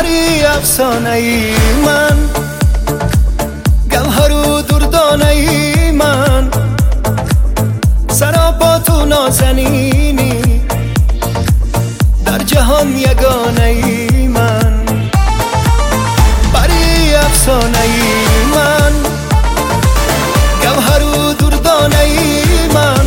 پری افسانه ای من، گوهر و دردانه ای من، سراپا تو نازنینی، در جهان یگانه ای من. پری افسانه ای من، گوهر و دردانه ای من،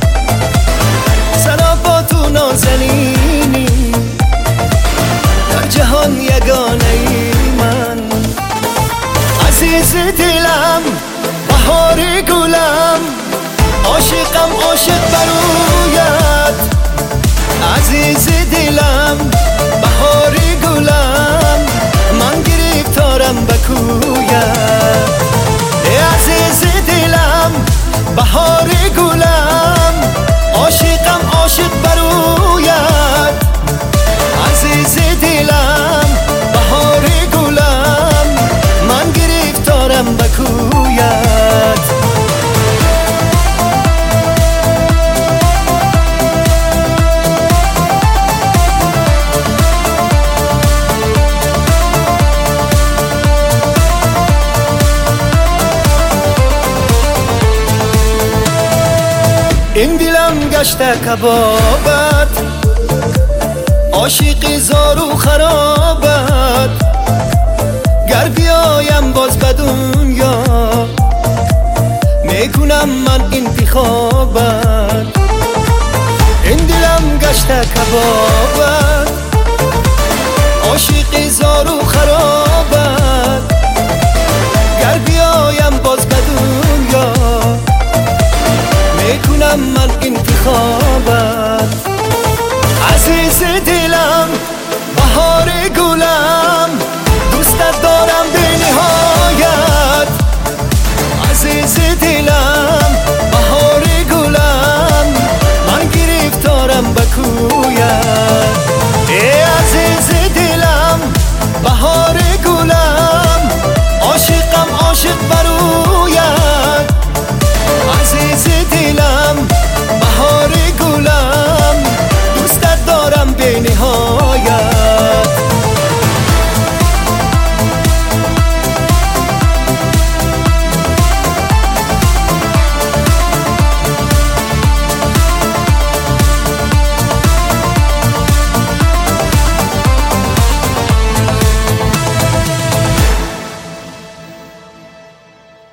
سراپا تو نازنینی، در جهان یگانه ای من. عزیز دلم بهار گلم، عاشقم عاشق برویت. عزیز دلم بهار گلم، من گرفتارم به کویت. عزیز دلم بهار گلم، عاشقم عاشق برویت. عزیز دلم بهار گلم، من گرفتارم به کویت. این دلم گشته کبابت، عاشقی زار و خرابت. گر بیایم باز به دنیا، میکنم من انتخابت. این دلم گشته کبابت، عاشقی زار و خرابت. گر بیایم باز به دنیا، میکنم من انتخابت. عزیز